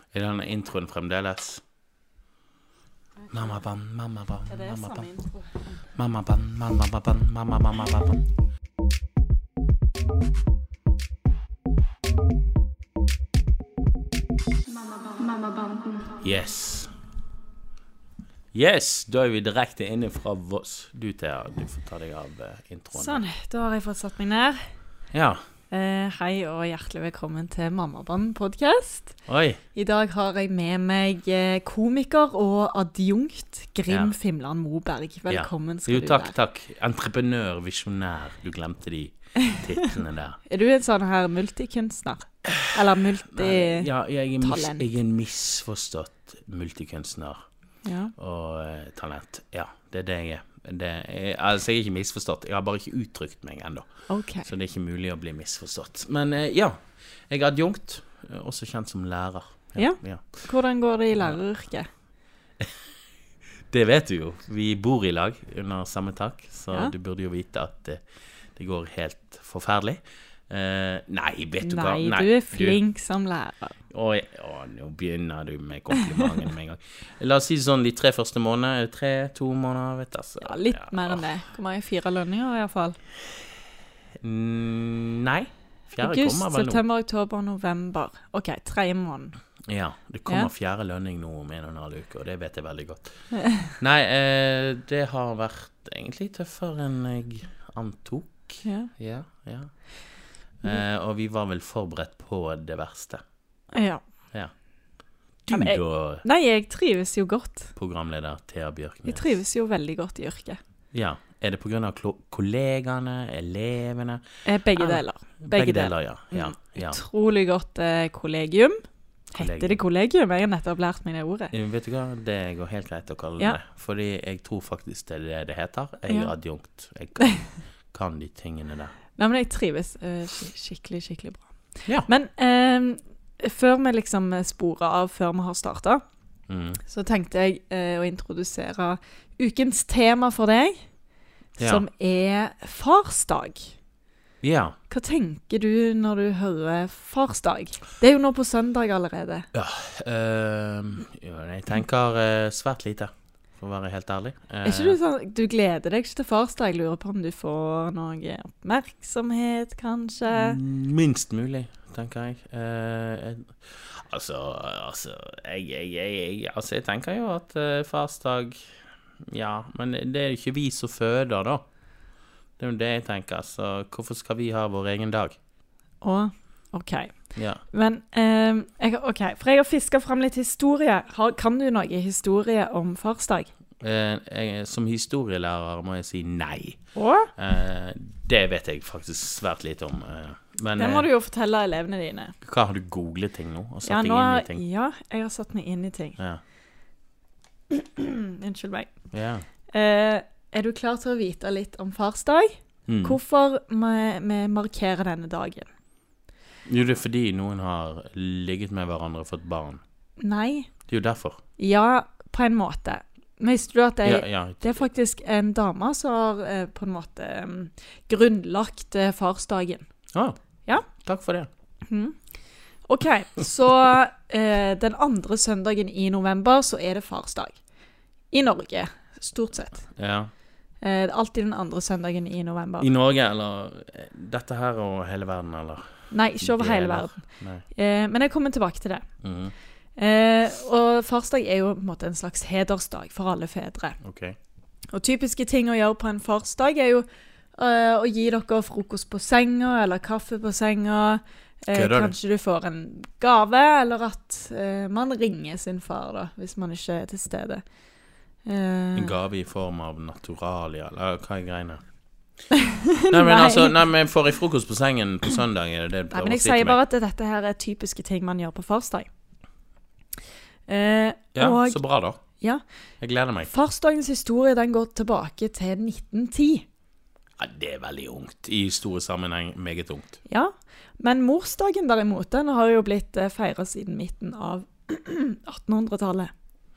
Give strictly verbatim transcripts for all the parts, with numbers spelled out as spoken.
Er denne introen fremdeles? Mamma ban, mamma ban, Ja, det er mamma samme ban. intro. Mamma ban, mamma ban, mamma mamma ban. Yes. Yes, da er vi direkte inne fra Voss. Du, Thea, du får ta deg av uh, introen. Sånn, da har jeg fått satt meg ned. Ja. Eh, hei og hjertelig velkommen til Mammaband podcast. Oi. I dag har jeg med meg eh, komiker og adjunkt Grim Ja. Fimland Moberg. Velkommen Ja. skal Jo, du takk, være. takk. Entreprenør, visjonær. Du glemte de titlene der. Er du en sånn her multikunstner? Eller multi... Ja, jeg er, mis, talent. jeg er en misforstått multikunstner Ja. og eh, talent. Ja, det er det jeg er. Det er. Altså, jeg er ikke misforstått. Jeg har bare ikke uttrykt meg enda. Ok. Så det er ikke mulig å bli misforstått. Men eh, ja, jeg er adjunkt, eh, også kjent som lærer. Ja. ja. Hvordan går det i læreryrket? Det vet du jo. Vi bor i lag under samme tak, så Ja. du burde jo vite at det, det går helt forferdelig. Eh, nei, vet du hva? Nei, du er flink som lærer. Å, å, nå begynner du med komplimenten med en gang. La oss si sånn de tre første månedene, tre, to måneder, vet du. Altså. Ja, litt mer enn det. Hvor mange fire lønninger i hvert fall? Mm, nei, fjerde August, kommer vel nå. september, oktober, november. Ok, tredje måned. Ja, det kommer Ja. fjerde lønning nå om en og en halv uke, og det vet jeg veldig godt. Nei, eh, det har vært egentlig tøffere enn jeg antok. Ja. Ja, ja. Eh, og vi var vel forberedt på det verste. Ja. Ja. Du Ja, men jeg- da, Nei, jeg trives jo godt. programleder Thea Bjørknes. Jeg trives jo veldig godt i yrket. Ja, er det på grunn av klo- kollegene, elevene? Eh, Begge Ah, deler. Begge, deler, ja. ja, Mm. ja. Utrolig godt eh, kollegium. Kollegium. Heter det kollegium? Jeg har nettopp lært meg det ordet. Eh, Vet du hva, det går helt greit å kalle det Ja. det. Fordi jeg tror faktisk det er det det heter. Jeg er Ja. adjunkt. Jeg kan, kan de tingene der. Nei, men jeg trives eh, skik- skikkelig, skikkelig bra. Ja. Men eh, før vi liksom sporer av, før vi har startet, Mm. så tenkte jeg eh, å introdusere ukens tema for deg, Ja. som er farsdag. Ja. Hva tenker du når du hører farsdag? Det er jo nå på søndag allerede. Ehm, jo, jeg tenker eh, svært lite, for å være helt ærlig. Eh, Er ikke du sånn, du gleder deg ikke til farsdag? Jeg lurer på om du får noe oppmerksomhet, kanskje? Minst mulig, tenker jeg. Eh, jeg altså, altså jeg, jeg, jeg, jeg, altså, jeg tenker jo at eh, farsdag, ja, men det er jo ikke vi som føder, da. Det er jo det jeg tenker, så hvorfor skal vi ha vår egen dag? Å, ok. Ja. Men, eh, jeg, ok, for jeg har fisket frem litt historie. Har, kan du noe historie om farsdag? Eh, jeg, som historielærer må jeg si nei. Å? Eh, det vet jeg faktisk svært lite om. Eh, men Det må eh, du jo fortelle elevene dine. hva har du googlet ting nå? Og satt Ja, deg nå, inn i er- ting? ja, jeg har satt meg inn i ting. Ja. Unnskyld meg. ja. Eh, er du klar til å vite litt om farsdag? Mm. Hvorfor vi, vi markerer denne dagen? Jo, det er fordi noen har ligget med hverandre og fått barn. Nei. Det er jo derfor. Ja, på en måte. Men visste du at det, Ja, ja. det er faktisk en dame som har eh, på en måte mm, grunnlagt eh, farsdagen. Ah, Ja. Takk for det. Mhm. Ok, så eh, den andre søndagen i november så er det farsdag. I Norge, stort sett. Ja. Eh, det er alltid den andre søndagen i november. I Norge, eller eh, dette her og hele verden, eller? Nei, ikke over hele Deler. verden. Nei. Eh, men jeg kommer tilbake til det. Mhm. Eh, og farsdag er jo på en måte en slags hedersdag for alle fedre. Ok. Og typiske ting å gjøre på en farsdag er jo eh, å gi dere frokost på senga, eller kaffe på senga. Eh, Kødder du? kanskje du får en gave, eller at eh, man ringer sin far da, hvis man ikke er til stede. Eh, En gave i form av naturalia, eller hva er greiene? Nei, men Nei. altså, nei, men får jeg frokost på sengen på søndag, er det det du Nei, prøver men å jeg si til sier meg? bare at dette her er typiske ting man gjør på farsdag. Eh, Ja, og så bra da. ja, Jeg gleder meg. farsdagens historie den går tilbake til nitten ti. Ja, det er veldig ungt. I store sammenheng meget ungt. Ja, men morsdagen derimot, den har jo blitt eh, feiret siden midten av attenhundretallet.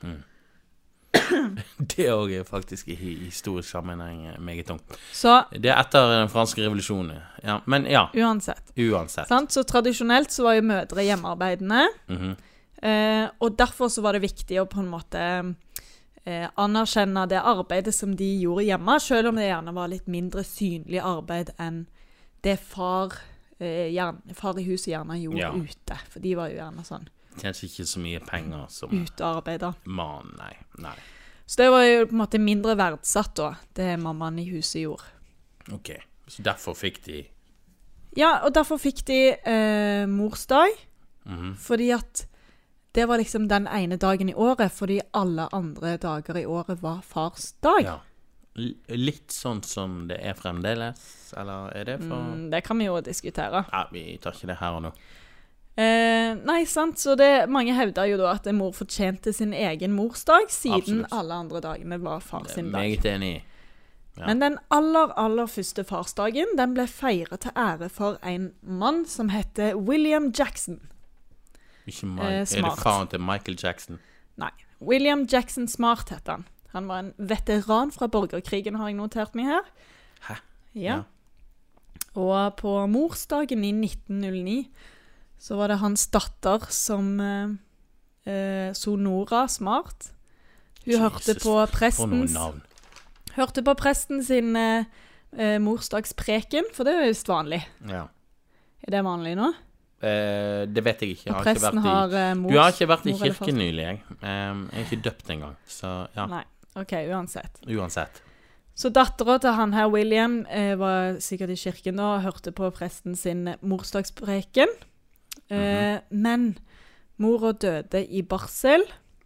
Det er også faktisk i i historisk sammenheng meget ungt. Så Det er etter den franske revolusjonen. Ja, men ja, uansett, uansett. sant? Så tradisjonelt så var jo mødre hjemmearbeidende, Mhm. eh, og derfor så var det viktig å på en måte eh, anerkjenne det arbeidet som de gjorde hjemme, selv om det gjerne var litt mindre synlig arbeid enn det far, eh, gjerne, far i huset gjerne gjorde Ja. ute. For de var jo gjerne sånn Tjener ikke så mye penger som utearbeider. mann, nei, nei. Så det var jo på en måte mindre verdsatt da, det mammaen i huset gjorde. Ok, så derfor fikk de... Ja, og derfor fikk de eh, morsdag, Mhm. fordi at det var liksom den ene dagen i året, fordi alle andre dager i året var fars dag. Ja. L- Litt sånn som det er fremdeles, eller er det for... Mm, det kan vi jo diskutere. Ja, vi tar ikke det her og nå. Eh, nei, sant, så det, mange hevder jo da at mor fortjente sin egen morsdag, siden Absolutt. alle andre dagene var far Det er sin dag. meget enig i. Ja. Men den aller, aller første farsdagen, den ble feiret til ære for en mann som heter William Jackson. Ikke Ma- Eh, er det smart. faren til Michael Jackson? Nei, William Jackson Smart heter han. Han var en veteran fra borgerkrigen, har jeg notert meg her. Hæ? Ja. Og på morsdagen i nitten null ni så var det hans datter som eh, eh, Sonora Smart. Hun Jesus, hørte på For noen prestens navn. Hørte på presten sin eh, eh, morsdagspreken, for det er jo visst vanlig. Ja. Er det vanlig nå? Eh, det vet jeg ikke. Jeg Og har ikke presten vært i... har eh, mors... Du har ikke vært i mor eller kirken nylig, jeg. Um, jeg er ikke døpt engang, så ja, Nei, ok, uansett. uansett. Så datteren til han her, William, eh, var sikkert i kirken da, og hørte på presten sin morsdagspreken. Eh, Men mora døde i barsel.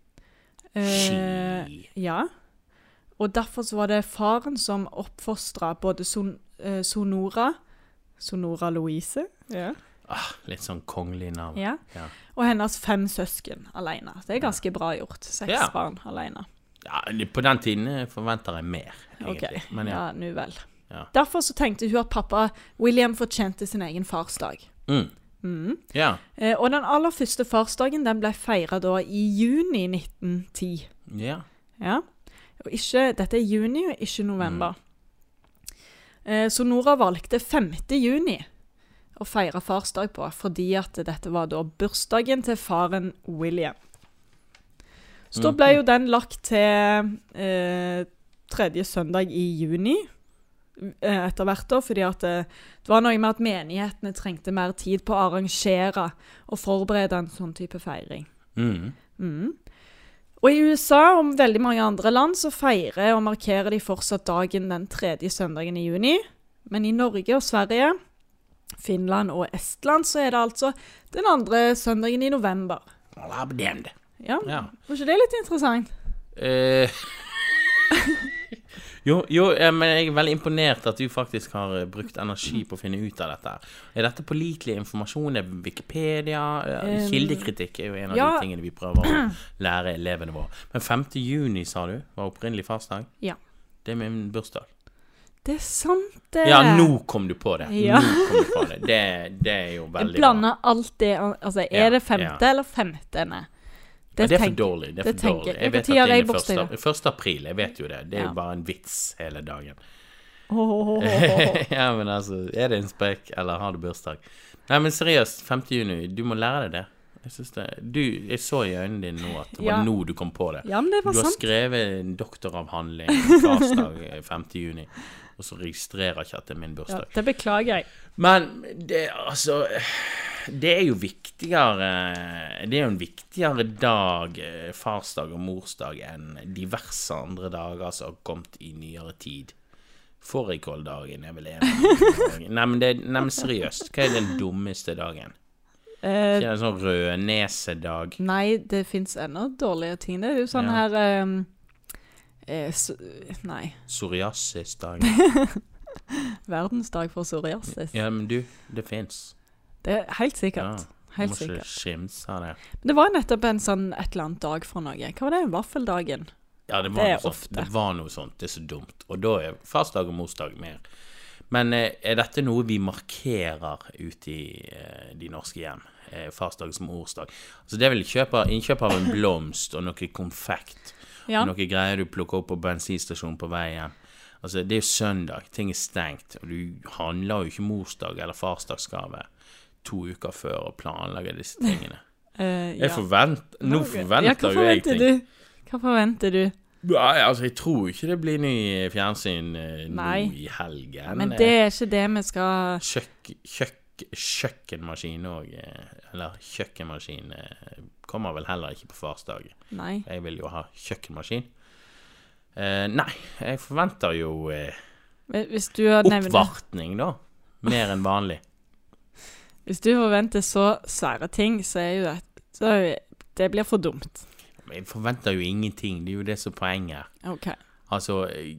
Eh, Ski. ja. Og derfor så var det faren som oppfostret både Son eh, Sonora, Sonora Louise, ja. Ah, litt sånn kongelig navn. ja, Ja. og hennes fem søsken alene. Det er ganske bra gjort. Seks Ja. barn alene. Ja, på den tiden forventer jeg mer, Ok, egentlig. Men ja. ja, nu vel. Ja. Derfor så tenkte hun at pappa William fortjente sin egen farsdag. Mm. Mm. Ja. Eh, og den aller første farsdagen, den ble feiret da i juni nitten ti. Ja. Ja. Og ikke, dette er juni, og ikke november. Eh, så Nora valgte femte juni å feire farsdag på, fordi at dette var da bursdagen til faren William. Så da ble jo den lagt til eh, tredje søndag i juni, eh, etter hvert da, fordi at det, det var noe med at menighetene trengte mer tid på å arrangere og forberede en sånn type feiring. Mm. Mm. Og i U S A og veldig mange andre land så feirer og markerer de fortsatt dagen den tredje søndagen i juni. Men i Norge og Sverige, Finland og Estland så er det altså den andre søndagen i november. Labdend. Ja, Ja. var ikke det litt interessant? Eh, jo, jo eh, men jeg er veldig imponert at du faktisk har eh, brukt energi på å finne ut av dette. Er dette pålitelig informasjon? Er det Wikipedia? Ja, Um, Kildekritikk er jo en av ja. de tingene vi prøver å lære elevene våre. Men femte juni, sa du, var opprinnelig farsdag? Ja. Det er min bursdag. Det er sant det. Ja, nå kom du på det. Ja. Nå kom du på det. Det, det er jo Jeg veldig blander alt det, altså er Ja, det femte ja. eller femtene? Ja, det er for tenk- dårlig. Det er det for tenker dårlig. jeg. Jeg vet Når at har det jeg er bursdag første, første april. Jeg vet jo det. Det er Ja. jo bare en vits hele dagen. Åh. Ja, men altså, er det en spek, eller har du bursdag? Nei, men seriøst, femte juni, du må lære deg det. Jeg synes det, du, jeg så i øynene dine nå at det var Ja. nå du kom på det. Ja, men det Du var har sant. skrevet en doktoravhandling farsdag femte juni, og så registrerer ikke at det er min Ja, bursdag. det beklager jeg. Men det, altså, det er jo viktigere, det er jo en viktigere dag, eh, farsdag og morsdag, enn diverse andre dager som har kommet i nyere tid. Fårikåldagen er vel en av de dagene. Nei, men det, nei, men seriøst, hva er den dummeste dagen? Eh, Ikke en sånn rødnesedag? Nei, det finnes enda dårligere ting. Det er jo sånn Ja. her ehm, eh, s Nei. Psoriasisdag. Verdensdag for psoriasis. Ja, men du, det finnes. Det er helt Ja, sikkert. du Helt må ikke sikkert. skimse av det. Men det var nettopp en sånn et eller annet dag for noe. Hva var det? Vaffeldagen? Ja, det var, Det er noe sånt. ofte. Det var noe sånt. Det er så dumt. Og da er farsdag og morsdag mer. Men eh, er dette noe vi markerer ute i eh, de norske hjem? Eh, farsdag som morsdag. Altså det er vel kjøp av, innkjøp av en blomst og noe konfekt. Ja. Og noe greier du plukker opp på bensinstasjonen på vei hjem. Altså det er jo søndag, ting er stengt, og du handler jo ikke morsdag eller farsdagsgave to uker før og planlegger disse tingene. Uh, Jeg forventer, nå forventer ja, hva jo jeg forventer ting. du? Hva forventer du? Nei, altså, jeg tror ikke det blir ny fjernsyn eh, nå Nei. i helgen. Men det er ikke det vi skal Kjøk, kjøk, kjøkkenmaskin òg, eller kjøkkenmaskin eh, kommer vel heller ikke på farsdag. Nei. Jeg vil jo ha kjøkkenmaskin. Eh, nei, jeg forventer jo eh, Hvis du har nevnt oppvartning, da. Mer enn vanlig. Hvis du forventer så svære ting, så er jo det så er jo- Det blir for dumt. Men jeg forventer jo ingenting. Det er jo det som er poenget. OK. Altså,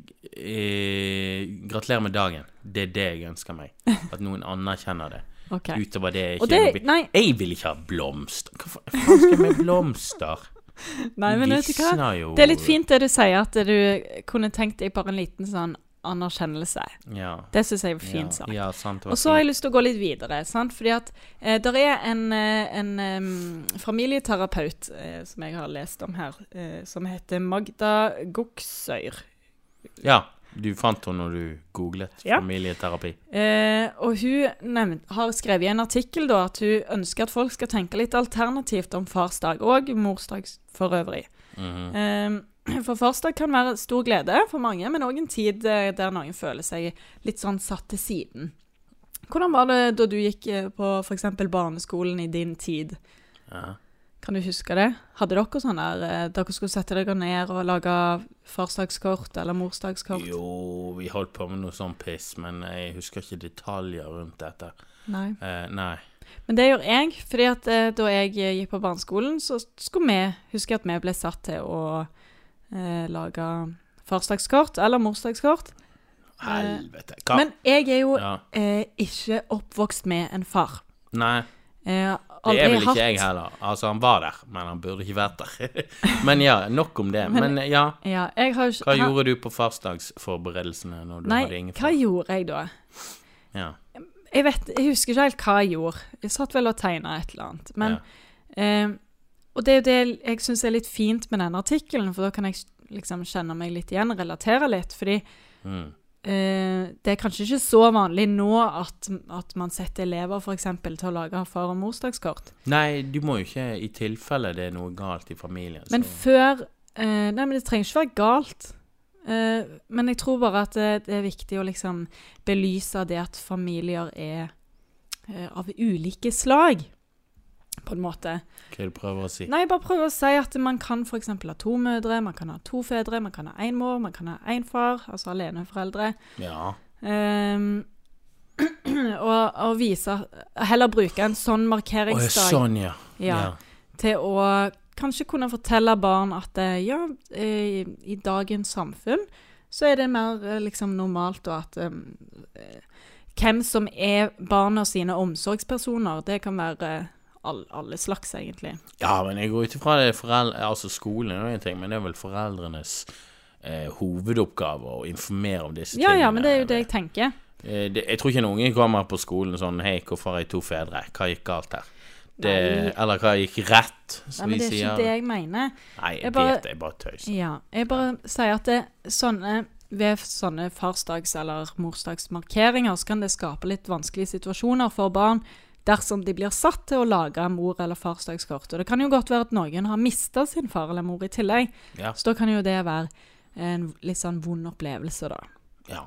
eh, gratulerer med dagen. Det er det jeg ønsker meg. At noen anerkjenner det. ok. Utover det er Og ikke det, noe nei, Jeg vil ikke ha blomster. Hva fa- faen skal jeg med blomster? nei, men vet du hva? Visner jo. Det er litt fint det du sier, at du kunne tenkt deg bare en liten sånn anerkjennelse. Ja. Det synes jeg er fint ja, sagt. ja, sant. det var Og så har fint. jeg lyst til å gå litt videre, sant? Fordi at eh, der er en, eh, en em, familieterapeut eh, som jeg har lest om her, eh, som heter Magda Goksøyr. Ja, du fant henne når du googlet Ja. familieterapi. Eh, og hun nevnt, har skrevet i en artikkel da, at hun ønsker at folk skal tenke litt alternativt om farsdag, og morsdag for øvrig. Mhm. Eh, for farsdag kan være stor glede for mange, men også en tid eh, der noen føler seg litt sånn satt til siden. Hvordan var det da du gikk eh, på for eksempel barneskolen i din tid? Ja. Kan du huske det? Hadde dere sånn der, eh, dere skulle sette dere ned og lage farsdagskort eller morsdagskort? Jo, vi holdt på med noe sånn piss, men jeg husker ikke detaljer rundt dette. Nei. Eh, nei. Men det gjør jeg, fordi at eh, da jeg eh, gikk på barneskolen, så skulle vi, husker jeg at vi ble satt til å eh, lage farsdagskort eller morsdagskort. Helvete. Hva? Men jeg er jo Ja. eh, ikke oppvokst med en far. Nei, Jeg har det aldri er vel ikke hatt... jeg heller. Altså, han var der, men han burde ikke vært der. Men ja, nok om det. Men, Men- ja, Ja, jeg har, hva ha- gjorde du på farsdagsforberedelsene når du Nei, hadde ingen hva far? gjorde jeg da? Ja. Jeg vet, jeg husker ikke helt hva jeg gjorde. Jeg satt vel og tegnet et eller annet. Men, eh, og det er jo det jeg synes er litt fint med denne artikkelen, for da kan jeg liksom kjenne meg litt igjen, relatere litt, fordi Mm. eh, det er kanskje ikke så vanlig nå at, at man setter elever for eksempel til å lage far- og morsdagskort. Nei, du må jo ikke i tilfelle det er noe galt i familien. Men så. før eh, Nei, men det trenger ikke være galt. Eh, men jeg tror bare at det, det er viktig å liksom belyse det at familier er eh, av ulike slag, på en måte. Hva er det du prøver å si? Nei, bare prøv å si at man kan for eksempel ha to mødre, man kan ha to fedre, man kan ha en mor, man kan ha en far, altså aleneforeldre. Ja. Um, og, og vise, heller bruke en sånn Å, ja, markeringsdag sånn, ja. Ja. til å kanskje kunne fortelle barn at eh, ja, eh, i dagens samfunn så er det mer eh, liksom normalt og at eh, hvem som er barna sine omsorgspersoner, det kan være eh, all, alle slags egentlig. Ja, men jeg går ut ifra det foreldre, altså skolen er noe ting, men det er vel foreldrenes eh, hovedoppgave å informere om disse Ja, tingene. ja, men det er jo det jeg tenker. Eh, det, jeg tror ikke en unge kommer på skolen sånn, hei, hvorfor har jeg to fedre? Hva gikk galt her? Det, Nei. eller hva gikk rett, Nei, som men vi det er sier. ikke det jeg mener. Nei, jeg, Jeg bare- vet det, jeg bare tøys. Ja, jeg bare sier at det, sånne, ved sånne farsdags- eller morsdagsmarkeringer så kan det skape litt vanskelige situasjoner for barn dersom de blir satt til å lage mor- eller farsdagskort. Og det kan jo godt være at noen har mistet sin far eller mor i tillegg, Ja, så da kan jo det være en litt sånn vond opplevelse da. ja.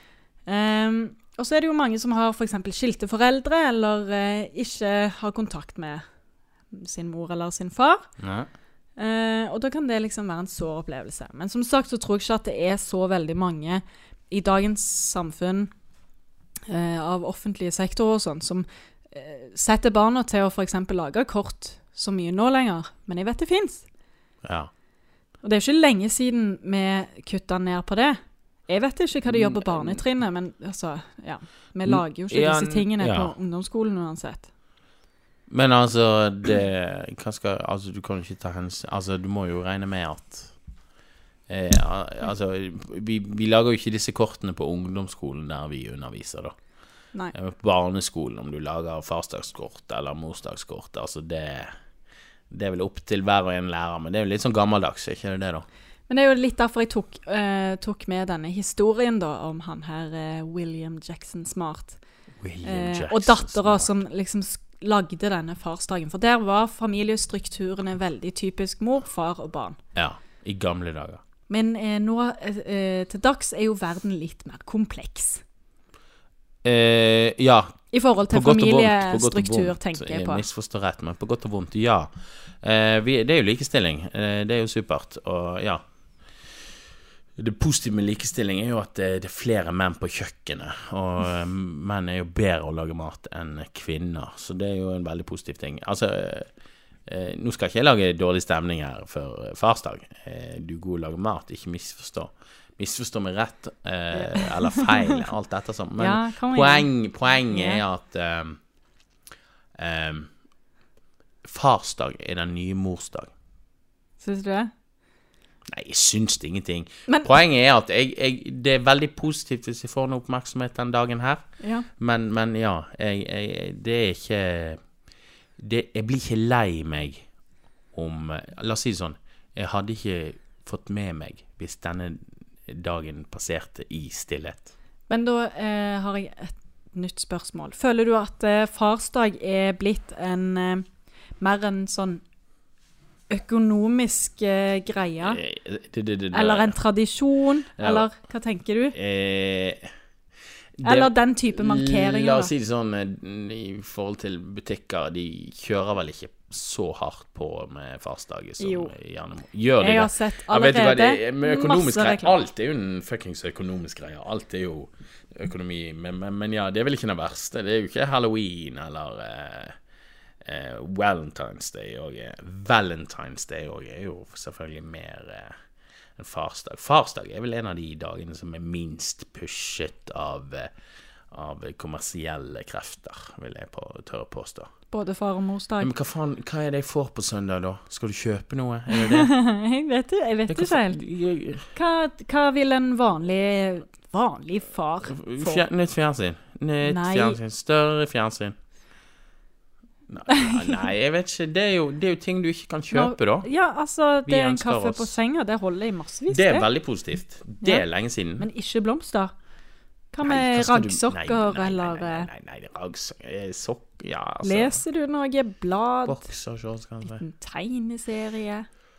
Ehm, og så er det jo mange som har for eksempel skilte foreldre, eller eh, ikke har kontakt med sin mor eller sin far. Nei. Eh, og da kan det liksom være en sår opplevelse. Men som sagt så tror jeg ikke at det er så veldig mange i dagens samfunn eh, av offentlige sektorer og sånn, som eh, setter barna til å for eksempel lage kort så mye nå lenger. Men jeg vet det finnes. Ja. Og det er jo ikke lenge siden vi kuttet ned på det. Jeg vet ikke hva de gjør på barnetrinnet, men altså, ja. Vi lager jo ikke Ja, disse tingene ja. på ungdomsskolen uansett. Men altså, det, hva skal, altså, du kan jo ikke ta hensyn, altså, du må jo regne med at, eh, altså, vi, vi lager jo ikke disse kortene på ungdomsskolen der vi underviser da. Nei. Eh, På barneskolen, om du lager farsdagskort eller morsdagskort, altså det, det er vel opp til hver og en lærer, men det er jo litt sånn gammeldags, er ikke det det da? Men det er jo litt derfor jeg tok, eh, tok med denne historien da, om han her eh, William Jackson Smart. William Eh, Jackson og dattera Smart. som liksom sk- lagde denne farsdagen. For der var familiestrukturene veldig typisk mor, far og barn. Ja, i gamle dager. Men eh, nå eh, til dags er jo verden litt mer kompleks. Eh, ja. I forhold til på familiestruktur, tenker jeg på. Jeg misforstår rett, men på godt og vondt, ja. Eh, vi, det er jo likestilling. Eh, det er jo supert, og ja. Det positive med likestilling er jo at det, det er flere menn på kjøkkenet, og eh, menn er jo bedre å lage mat enn kvinner, så det er jo en veldig positiv ting. Altså, eh, nå skal ikke jeg lage dårlig stemning her for farsdag. Eh, du er god å lage mat, ikke misforstå. Misforstå meg rett, eh, eller feil, alt dette sånn. Men Ja, poeng, poenget er at eh, eh, farsdag er den nye morsdag. Synes du det? Nei, jeg syns det ingenting. Men- Poenget er at jeg, jeg, det er veldig positivt hvis jeg får noe oppmerksomhet den dagen her. Ja. Men, men ja, jeg, jeg, det er ikke det, Jeg blir ikke lei meg om La oss si det sånn. Jeg hadde ikke fått med meg hvis denne dagen passerte i stillhet. Men da eh, har jeg et nytt spørsmål. Føler du at eh, farsdag er blitt en eh, mer en sånn økonomisk eh, greie? Eh, det, det, det, Eller en tradisjon? Ja. Eller hva tenker du? eh, det, Eller den type markeringer? La da? oss si det sånn, eh, i forhold til butikker, de kjører vel ikke så hardt på med farsdager som Jo. gjerne må. Gjør de Jeg det? har sett Ja, vet du hva, allerede det er med økonomisk masse greie. reklame. Alt er jo en fuckings økonomisk greie. Alt er jo økonomi. Men, men, men ja, det er vel ikke det verste. Det er jo ikke Halloween eller eh, eh, Valentine's Day og Valentine's Day og er jo selvfølgelig mer eh, en farsdag. Farsdag er vel en av de dagene som er minst pushet av eh, av kommersielle krefter, vil jeg på, tørre påstå. Både far- og morsdag. Men hva faen, hva er det jeg får på søndag da? Skal du kjøpe noe? Er det det? jeg vet det, jeg vet Ja, ikke hva helt. faen- Hva, hva vil en vanlig, vanlig far få? Fjer, nytt fjernsyn. Nytt Nei. fjernsyn. Større fjernsyn. Nei, nei, jeg vet ikke. Det er, jo, det er jo ting du ikke kan kjøpe, da. Ja, altså, Vi det er en ønsker kaffe oss- på senga, det holder i massevis. Det er veldig positivt. Det er Ja. lenge siden. Men ikke blomster. Hva Nei, med hva skal du- raggsokker, nei, nei, eller Nei, eh, nei, nei, nei raggsokker Sokk, ja, altså. leser du noe blad, Boksershorts, kanskje. en tegneserie?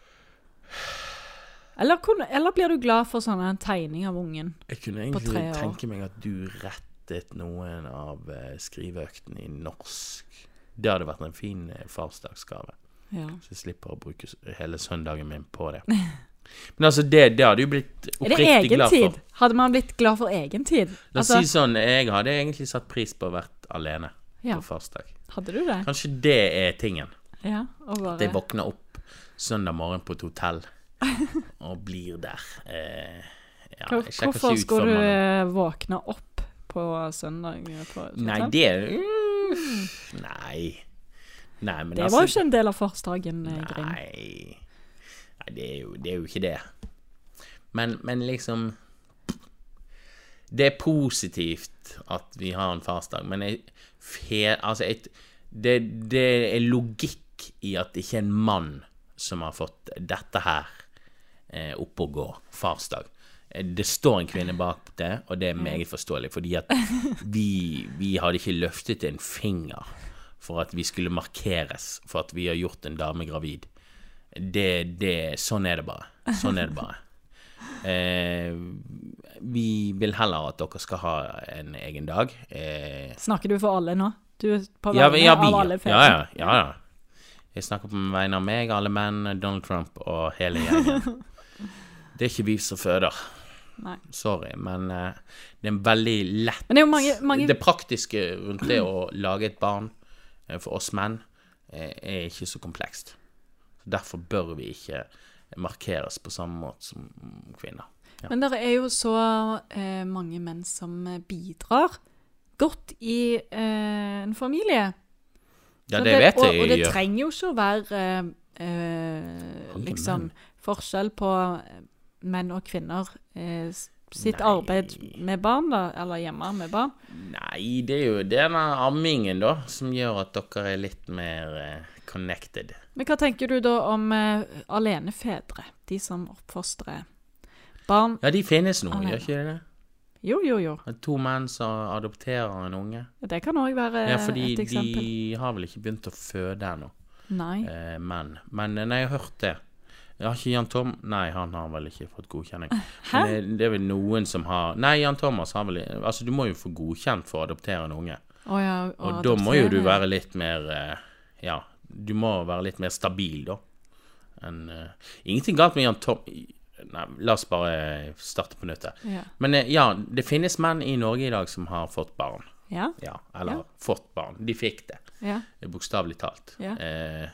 Eller, kun- eller blir du glad for sånn en tegning av ungen? Jeg kunne På tre egentlig år. tenke meg at du rettet noen av eh, skriveøktene i norsk. Det hadde vært en fin eh, farsdagsgave. Ja. Så jeg slipper å bruke s- hele søndagen min på det. Men altså, det, det hadde jo blitt Er det oppriktig glad egentid? for. Hadde man blitt glad for egentid? La oss si sånn, jeg hadde egentlig satt pris på å vært alene Ja. på farsdag. Hadde du det? Kanskje det er tingen. Ja, og At jeg bare... våkner opp søndag morgen på et hotell og blir der. Eh, ja, Hvor- jeg sjekker Hvorfor ikke ut skulle før du mandag. eh, våkne opp på søndag på et Nei, hotell? det mm, Nei. Nei, men Det altså, var jo ikke en del av farsdagen, eh, Grim. Nei, nei det, er jo, det er jo ikke det. Men, men liksom det er positivt at vi har en farsdag, men jeg, fe, altså et, det, det er logikk i at det ikke er en mann som har fått dette her eh, opp å gå, farsdag. Eh, Det står en kvinne bak det, og det er meget forståelig, fordi at vi, vi hadde ikke løftet en finger for at vi skulle markeres for at vi har gjort en dame gravid. Det, det, sånn er det bare. Sånn er det bare. Eh, vi vil heller at dere skal ha en egen dag. Eh, Snakker du for alle nå? Du er på ja, vegne ja, vi, av alle ja, fedre? ja, ja, ja. Jeg snakker på vegne av meg, alle menn, Donald Trump og hele gjengen. Det er ikke vi som føder. Nei. Sorry, men eh, det er en veldig lett Men det er jo mange, mange... Det praktiske rundt det å lage et barn eh, for oss menn eh, er ikke så komplekst. Derfor bør vi ikke markeres på samme måte som kvinner. Ja. Men det er jo så eh, mange menn som eh, bidrar godt i eh, en familie. Ja, Så det vet og, jeg og det gjør. trenger jo ikke å være eh, eh, Mange liksom menn. forskjell på eh, menn og kvinner eh, s- sitt Nei. arbeid med barn, da, eller hjemme med barn. Nei, det er jo denne ammingen da, som gjør at dere er litt mer eh, connected. Men hva tenker du da om eh, alenefedre? De som oppfostrer barn? Ja, de finnes nå, Alene. gjør ikke det det? Jo, jo, jo. To menn som adopterer en unge. Det kan også være Ja, fordi et eksempel. de har vel ikke begynt å føde ennå, Nei. eh, menn. Men eh, nei, jeg har hørt det. Jeg har ikke Jan Tom... Nei, han har vel ikke fått godkjenning. Hæ? Men det, det er vel noen som har... Nei, Jan Thomas har vel... Altså, du må jo få godkjent for å adoptere en unge. Å ja, Og da må jo du være litt mer... Eh, ja, du må være litt mer stabil, da. En, eh, ingenting galt med Jan Tom... Nei, la oss bare starte på nytt her. Ja. Men eh, ja, det finnes menn i Norge i dag som har fått barn. Ja. Ja, eller Ja. fått barn. De fikk det. Ja. Bokstavelig talt. Ja. Eh,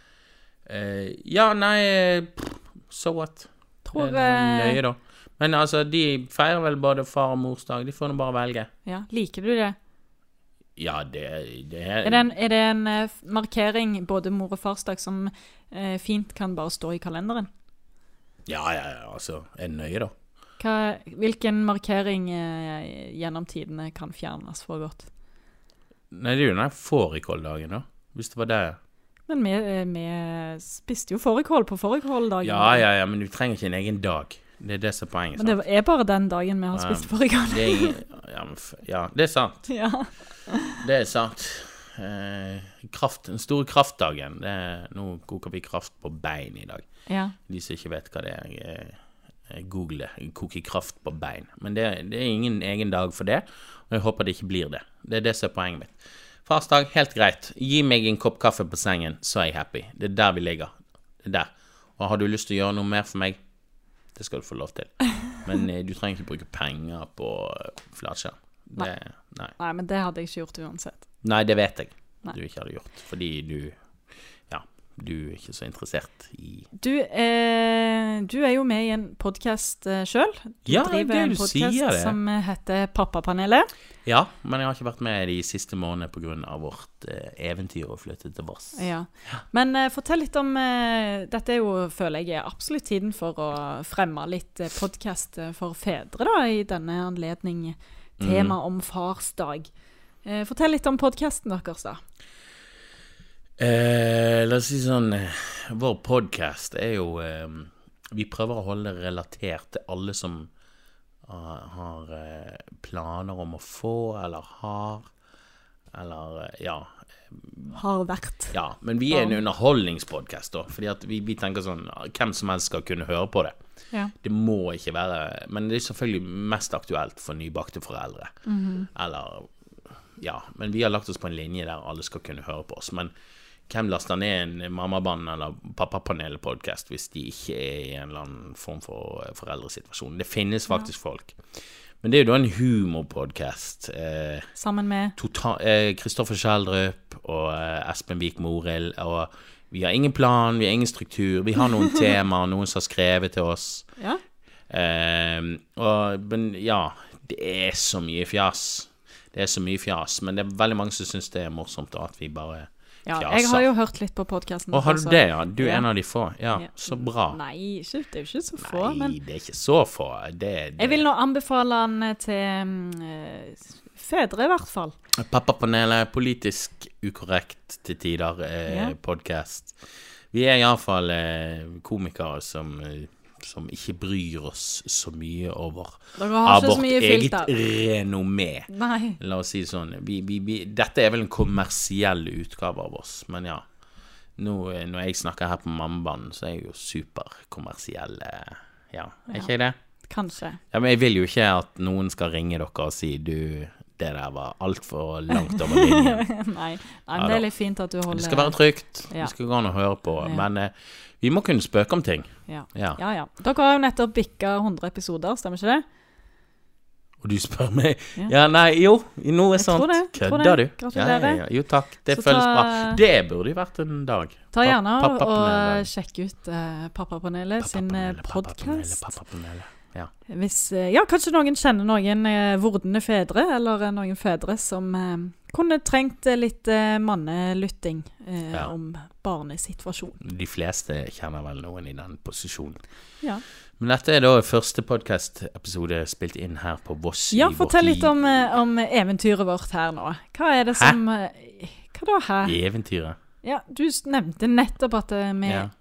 eh, ja, nei so what? Tror Det er eh, nøye, da. Men altså, de feirer vel både far og mors dag. De får nå bare velge. Ja, liker du det? Ja, det, det Er det en, er det en eh, markering, både mor- og farsdag, som eh, fint kan bare stå i kalenderen? Ja, ja, ja, altså, er det nøye, da? Hva, hvilken markering eh, gjennom tidene kan fjernes for godt? Nei, det er jo den der fårikåldagen, da. Hvis det var det. Men vi, eh, vi spiste jo fårikål på fårikåldagen. Ja, ja, ja, men du trenger ikke en egen dag. Det er det som er poenget. Men det er bare den dagen vi har spist Ja, fårikål. Det er ingen, ja, men, f- ja, det er sant. Ja. Det er sant. Eh, kraft, den store kraftdagen. Det er, nå koker vi kraft på bein i dag. Ja. De som ikke vet hva det er, jeg, jeg googler. Jeg koker kraft på bein. Men det, det er ingen egen dag for det, og jeg håper det ikke blir det. Det er det som er poenget mitt. Farsdag, helt greit. Gi meg en kopp kaffe på sengen, så er jeg happy. Det er der vi ligger. Det er der. Og har du lyst til å gjøre noe mer for meg, det skal du få lov til. Men eh, du trenger ikke bruke penger på uh, flatskjerm. Det, nei. Nei, men det hadde jeg ikke gjort uansett. nei, det vet jeg. Nei. Du ikke hadde gjort. Fordi du, ja, du er ikke så interessert i... Du, eh, du er jo med i en podcast eh, selv. Du Ja, driver det en du podcast sier det. som eh, heter Pappapanelet. Ja, men jeg har ikke vært med de siste månedene på grunn av vårt eh, eventyr å flytte til Voss. Ja. Men eh, fortell litt om eh, dette er jo, føler jeg, er absolutt tiden for å fremme litt eh, podcast eh, for fedre da, i denne anledning. Tema Mm. om farsdag. Eh, fortell litt om podcasten deres da. Eh, la oss si sånn, eh, vår podcast er jo, eh, vi prøver å holde det relatert til alle som ah, har eh, planer om å få, eller har, eller eh, ja, Har vært. ja, men vi er en underholdningspodcast da, fordi at vi, vi tenker sånn, hvem som helst skal kunne høre på det. Ja. Det må ikke være, men det er selvfølgelig mest aktuelt for nybakte foreldre. Mhm. Eller, ja, men vi har lagt oss på en linje der alle skal kunne høre på oss. Men hvem laster ned en mammaband eller pappapanel-podcast hvis de ikke er i en eller annen form for foreldresituasjon? Det finnes faktisk folk. Men det er jo da en humorpodcast. Eh, Sammen med... tota- eh, Kristoffer Kjeldrup og eh, Espen Vik Morild, og vi har ingen plan, vi har ingen struktur, vi har noen temaer, noen som har skrevet til oss. Ja. Eh, og, men ja, det er så mye fjas. Det er så mye fjas, men det er veldig mange som synes det er morsomt, og at vi bare Ja, fjaser. jeg har jo hørt litt på podcasten. Å, har du altså. det, ja? Du er Ja. en av de få. Ja, Ja. så bra. Nei, ikke, det er jo ikke så få, Nei, men det er ikke så få. Det, det. jeg vil nå anbefale den til mm, eh, fedre i hvert fall. Pappapanelet, politisk ukorrekt til tider, eh, Ja. podcast. Vi er i alle fall eh, komikere som, eh, som ikke bryr oss så mye over Dere har av ikke så vårt mye eget filter. renommé. Nei. La oss si det sånn. Vi, vi, vi, dette er vel en kommersiell utgave av oss, men ja. Nå, eh, når jeg snakker her på Mammabanden, så er jeg jo superkommersiell. eh, Ja, er Ja. ikke jeg det? Kanskje. Ja, men jeg vil jo ikke at noen skal ringe dere og si du, det der var alt for langt over linjen. Nei, Nei Ja men det da. er litt fint at du holder... Det skal være trygt. Ja. Det skal gå an å høre på. Ja. Men eh, vi må kunne spøke om ting. Ja. Ja. Ja, ja. Dere har jo nettopp bikket hundre episoder, stemmer ikke det? Og du spør meg Ja. Ja, nei, jo, noe Jeg sånt. tror det, tror Kødder det. du? Gratulerer. Ja, ja, ja. Jo, takk. Det Så føles ta- bra. Det burde jo vært en dag. Ta gjerne og Pappapanelet. sjekke ut uh, Pappapanelet sin uh, Pappapanelet, pappapanelet, podcast. pappapanelet. Ja. Hvis, eh, ja, kanskje noen kjenner noen uh, vordende fedre, eller eh, noen fedre som eh, kunne trengt eh, litt uh, mannelytting eh, Ja. om barnesituasjonen. De fleste kjenner vel noen i den posisjonen. Ja, Men dette er da første podcast-episode spilt inn her på Voss. ja i fortell vårt litt om, eh, om eventyret vårt her nå. Hva er det som... eh, hva da her? i eventyret. Ja, du s- nevnte nettopp at eh, vi Ja. eh,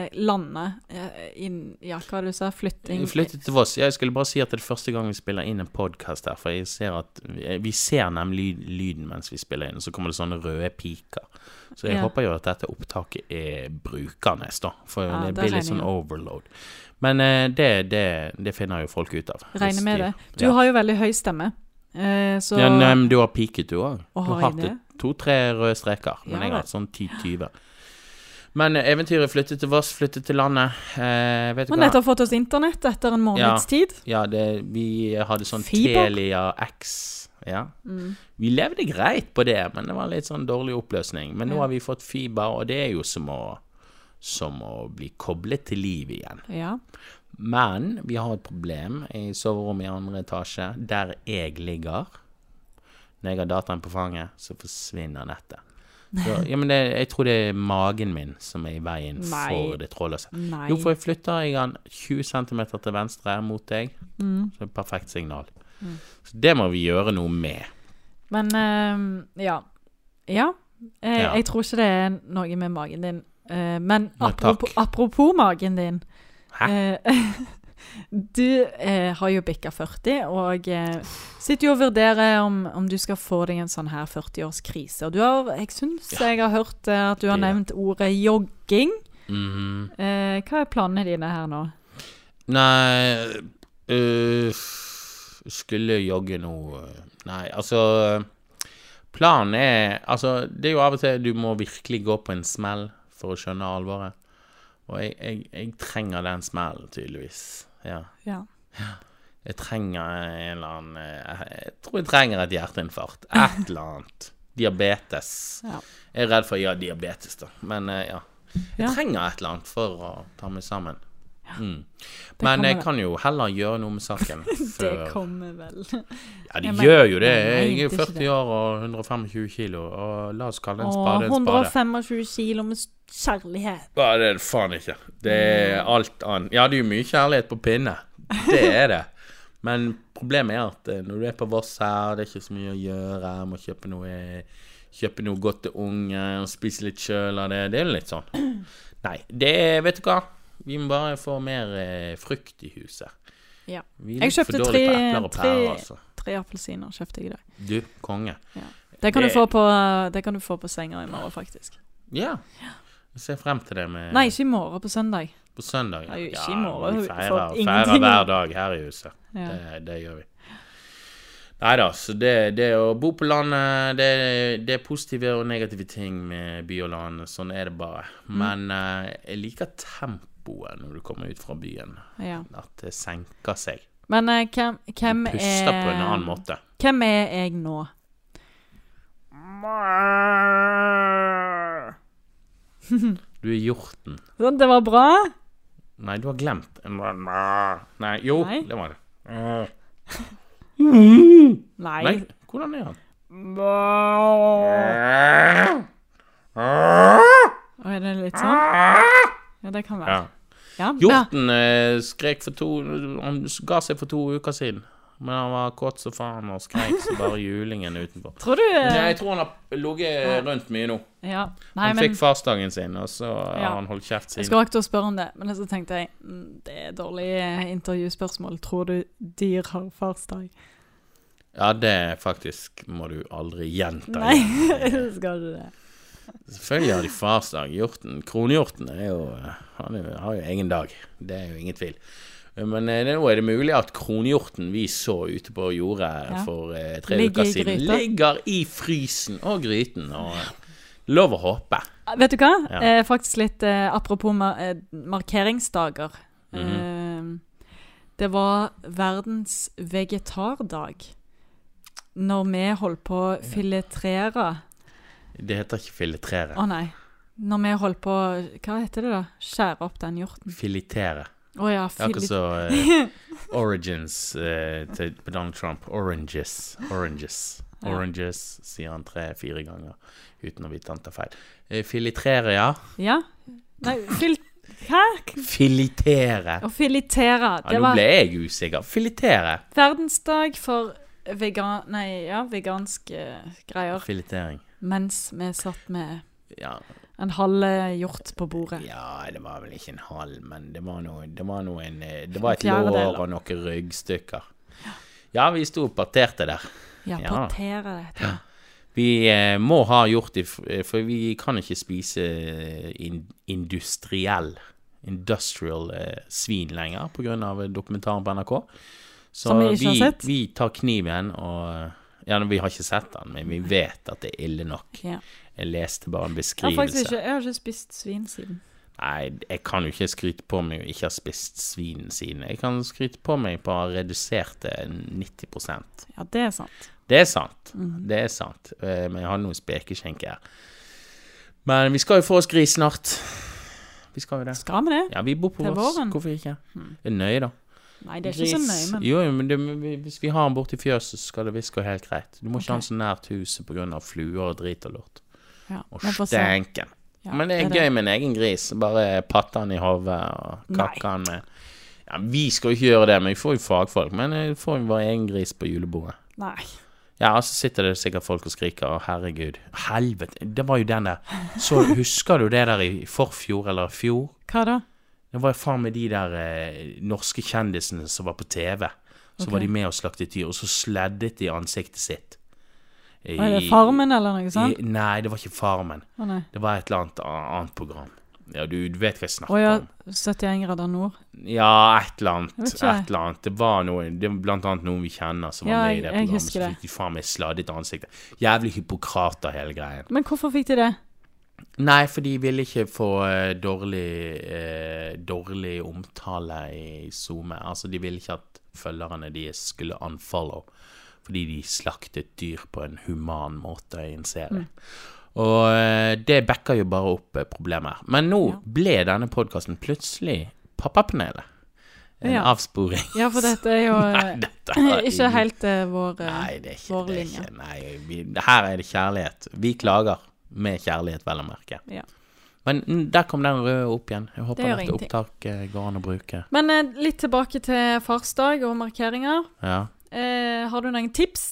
eh, lande eh, inn, ja, hva du sa, flytting. Flyttet til Voss. Jeg skulle bare si at det er første gang vi spiller inn en podcast her, for jeg ser at vi ser nemlig lyden mens vi spiller inn, og så kommer det sånne røde piker. Så jeg Ja. håper jo at dette opptaket er brukernes da, for Ja, det det blir litt regner sånn jeg. overload. Men eh, det, det, det finner jo folk ut av. Regner Hvis med de- det. Du ja. har jo veldig høy stemme. Eh, så Ja, nei, men du har piket du også. Og Du har har jeg hatt det? to-tre røde streker, men Ja, jeg har vel. hatt sånn ti tyve. Men eh, eventyret flyttet til Voss, flyttet til landet. Eh, vet du Og hva? nettopp fått oss internett etter en måneds tid. Ja, det, vi hadde sånn Fiber. Telia X. Ja. Mm. Vi levde greit på det, men det var litt sånn dårlig oppløsning. Men nå Ja. har vi fått fiber, og det er jo som å, som å bli koblet til liv igjen. Ja. Men vi har et problem i soverommet i andre etasje, der jeg ligger. Når jeg har dataen på fanget, så forsvinner nettet. Så, ja, men det, jeg tror det er magen min som er i veien Nei. for det trådløse. Nei. Jo, for jeg flytter jeg den tjue centimeter til venstre mot deg, Mm. så det er et perfekt signal. Så det må vi gjøre noe med. Men eh, ja. Ja. Eh, Ja. Jeg tror ikke det er noe med magen din. Eh, men Nei, apropos, takk. apropos magen din. Hæ? Eh, du eh, har jo bikket førti, og eh, sitter jo og vurderer om, om du skal få deg en sånn her førti-årskrise. Og du har, jeg synes Ja. jeg har hørt eh, at du har Det- nevnt ordet jogging. Mhm. Eh, hva er planene dine her nå? Nei øh, Skulle jogge nå øh, Nei, altså planen er Altså, det er jo av og til du må virkelig gå på en smell for å skjønne alvoret. Og jeg, jeg, jeg trenger den smellen, tydeligvis. Ja. Ja. Jeg trenger en eller annen eh, Jeg tror jeg trenger et hjerteinfarkt. Et eller annet. Diabetes. Ja. Jeg er redd for jeg har diabetes, da. Men eh, ja. Jeg Ja. trenger et eller annet for å ta meg sammen. Mm. Det Men kommer jeg vel. kan jo heller gjøre noe med saken Det før. kommer vel. Ja, de Ja, men- gjør jo det. Nei, Jeg er jo det er ikke førti det. år og hundre og tjuefem kilo, og la oss kalle en Og spade en spade. hundre og tjuefem kilo med kjærlighet. Ja, det er det faen ikke. Det er alt annet. Ja, det er jo mye kjærlighet på pinne. Det er det. Men problemet er at eh, når du er på Voss her, det er ikke så mye å gjøre. Jeg må kjøpe noe, kjøpe noe godt til unge og spise litt sjøl av det. Det er jo litt sånn. Nei, det er, vet du hva? Vi må bare få mer eh, frukt i huset. Ja. Vi er Jeg litt for kjøpte dårlige på tre- epler og tre- pærer, altså. Tre appelsiner kjøpte jeg i dag. Du, konge. Det kan, Det- Du få på, det kan du få på senga i morgen, faktisk. Ja. Jeg ser frem til det med Nei, ikke i morgen, på søndag. på søndag. Nei, ikke i morgen, vi for feirer, feirer ingenting. hver dag her i huset. Ja. Det, det gjør vi. Neida, så det, det å bo på landet, det, det er positive og negative ting med by og land. Sånn er det bare. Mm. Men eh, jeg liker tempoet når du kommer ut fra byen. Ja. At det senker seg. Men eh, hvem, hvem Du er puster på en annen måte. Hvem er jeg nå? Du er hjorten. Sånn, det var bra. Nei, du har glemt. Nei, jo, Nei. det var det. Nei. Nei, hvordan er han? Og er det litt sånn? Ja, det kan være. Ja. Ja. Ja. Hjorten eh, skrek for to Han ga seg for to uker siden. Men han var kåt så faen og skrek så bare julingen utenfor. Tror du eh, Nei, jeg tror han har ligget rundt mye nå. Ja. Nei, Han men fikk farsdagen sin, og så Ja. har han holdt kjeft jeg siden. skal akte å spørre om det, men så tenkte jeg mm, det er dårlig eh, intervjuspørsmål. Tror du dyr har farsdag? Ja, det faktisk må du aldri gjenta. Nei, igjen. skal du det? Selvfølgelig har de farsdag. Hjorten, kronhjorten er jo, han er, jo- har jo egen dag. Det er jo ingen tvil. Men eh, nå er det mulig at kronhjorten vi så ute på jordet Ja. for eh, tre Ligger uker i siden, gryta. ligger i frysen og gryten. Og eh, lov å håpe. Vet du hva? Ja. Eh, faktisk litt eh, apropos mar eh, markeringsdager. Mhm. eh, det var verdens vegetardag. Når vi holdt på å filetrere. Det heter ikke filetrere. Å nei. Når vi holdt på Hva heter det da? Skjære opp den hjorten. Filetere. Å ja, Det er akkurat filet... så eh, Origins eh, til på Donald Trump. Oranges. Oranges. Ja. Oranges, sier han tre-fire ganger uten å vite han tar feil. Eh, filetrere, ja. Ja? Nei, fil... Hæ? Filetere. Å filetere. Ja, Det nå var ble jeg usikker. Filetere. verdensdag for vegan... Nei, ja, veganske greier. Filetering. Mens vi satt med Ja. En halv hjort på bordet. Ja, det var vel ikke en halv, men det var noe, det var noe en, det var et Fjerdedel. lår og noen ryggstykker. Ja, vi stod og parterte der. Ja, Ja. partere dette. Ja. Vi eh, må ha gjort det, f- for vi kan ikke spise in, industriell, industrial eh, svin lenger, på grunn av dokumentaren på N R K. Så Som vi ikke har sett. vi tar kniven og, ja, vi har ikke sett den, men vi vet at det er ille nok. Ja. Jeg leste bare en Jeg har beskrivelse. faktisk ikke, jeg har ikke spist svin siden. Nei, jeg kan jo ikke skryte på meg å ikke ha spist svin siden. Jeg kan skryte på meg på å ha redusert det nitti prosent. Ja, det er sant. Det er sant. Mhm. Det er sant. Eh, Men jeg har noen spekeskjenke her. Men vi skal jo få oss gris snart. Vi skal jo det. Skal vi det? Ja, vi bor på Til oss. våren. Hvorfor ikke? Mhm. Det er nøye, da. Nei, det er ikke så nøye, men... Jo, jo, men det, men hvis vi har den borte i fjøset, så skal det visst gå helt greit. Du må ikke Ok. ha den så nært huset på grunn av fluer og drit og lort. Ja, Og vi får se. stenken. Ja, Men det er gøy med en egen gris. Bare patte den i hodet og kakke den med. Ja, vi skal jo ikke gjøre det, men vi får jo fagfolk. Men vi får jo vår egen gris på julebordet. Nei. Ja, og så sitter det sikkert folk og skriker, å herregud, helvete, det var jo den der. Så husker du det der i forfjor eller fjor? Hva da? Det var jo faen med de der eh, norske kjendisene som var på T V. Så Ok. var de med og slaktet dyr, og så sleddet de ansiktet sitt. I, Er det Farmen eller noe sånt? I, nei, det var ikke Farmen. Å nei. Det var et eller annet a- annet program. Ja, du, du vet hva jeg snakker Å ja, om. syttien grader nord. Ja, et eller annet. Jeg vet ikke. Et eller annet. Det var noe, det var blant annet noen vi kjenner som Ja, var med i jeg- det jeg programmet. husker Så det. fikk de faen meg sladdet ansiktet. Jævlig hypokrater hele greien. Men hvorfor fikk de det? Nei, for de ville ikke få eh, dårlig, eh, dårlig omtale i SoMe. Altså, de ville ikke at følgerne deres skulle unfollow, fordi de slaktet dyr på en human måte i en serie. Mm. Og eh, det backer jo bare opp eh, problemer. Men nå Ja. ble denne podcasten plutselig Pappapanelet. En Ja. avsporing. Ja, for dette er jo Nei, eh, dette er ikke helt eh, vår, eh, Nei, det er ikke, vår det er linje. ikke Nei, vi, det her er det kjærlighet. Vi klager med kjærlighet, vel å merke. Ja. Men mm, der kom den røde opp igjen. Jeg håper Det gjør dette ingenting. opptaket går an å bruke. Men eh, litt tilbake til farsdag og markeringer. Ja. Eh, har du noen tips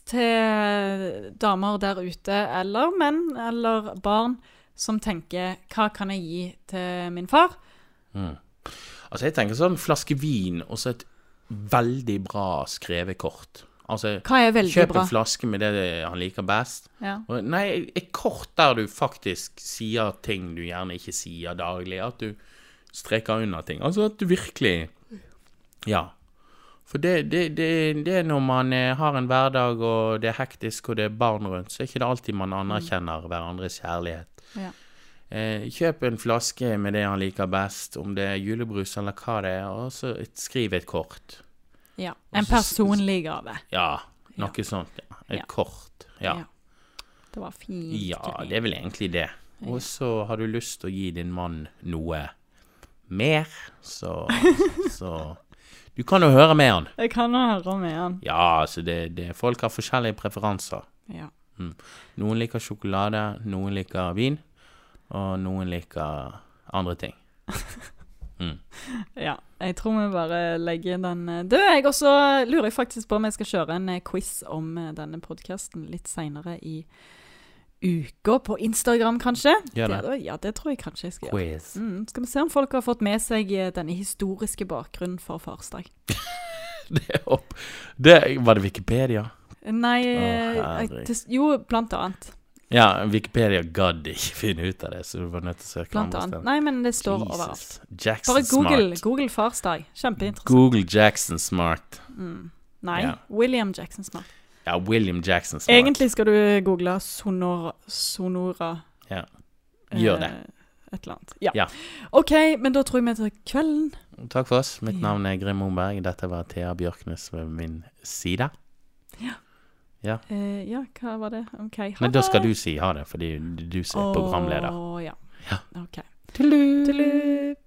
til damer der ute, eller menn, eller barn, som tenker, hva kan jeg gi til min far? Mm. Altså, jeg tenker sånn flaske vin og så et veldig bra skrevet kort. Altså, Hva er veldig kjøp bra? en flaske med det han liker best. Ja. Og, nei, et kort der du faktisk sier ting du gjerne ikke sier daglig. At du streker under ting. Altså at du virkelig Ja. For det, det, det, det er når man eh, har en hverdag, og det er hektisk, og det er barn rundt, så er ikke det alltid man anerkjenner hverandres kjærlighet. Ja. Eh, kjøp en flaske med det han liker best, om det er julebrus eller hva det er, og så et, skriv et kort. Ja. En Og så- personlig gave. Ja, noe sånt. Ja. Et Ja. kort. Ja. Ja. Det var fint. Ja, Katrin. det er vel egentlig det. Ja. Og så har du lyst til å gi din mann noe mer, så, så du kan jo høre med han. Jeg kan jo høre med han. Ja, altså det, det, folk har forskjellige preferanser. Ja. Noen liker sjokolade, noen liker vin, og noen liker andre ting. Mm. Ja, jeg tror vi bare legger den eh, død. Jeg også lurer jeg faktisk på om jeg skal kjøre en eh, quiz om eh, denne podcasten litt senere i uka på Instagram, kanskje. Gjør det. Det, ja, det tror jeg kanskje jeg skal gjøre. Quiz. Mm, skal vi se om folk har fått med seg eh, denne historiske bakgrunnen for farsdag. Det, er opp. det Var det Wikipedia? Nei, Å, eh, jeg, herregud. det, jo, blant annet. Ja, Wikipedia gadd ikke finne ut av det, så du var nødt til å søke Blant andre annet. steder. Nei, men det står Jesus. overalt. Jackson Bare Google, Smart. Google farsdag. Kjempeinteressant. Google Jackson Smart. Mm. Nei, Ja. William Jackson Smart. Ja, William Jackson Smart. Egentlig skal du google Sonora, Sonora Ja. Gjør det. eh, Et eller annet. Ja. Ja. OK, men da tror jeg vi tar kvelden. Takk for oss. Mitt Ja. navn er Grim Moberg. Dette var Thea Bjørknes ved min side. Eh, ja, hva var det? OK. Ha Men da skal det. du si ha det, fordi du som er programleder. Å, ja. Ja. OK. Tullu! Tullu.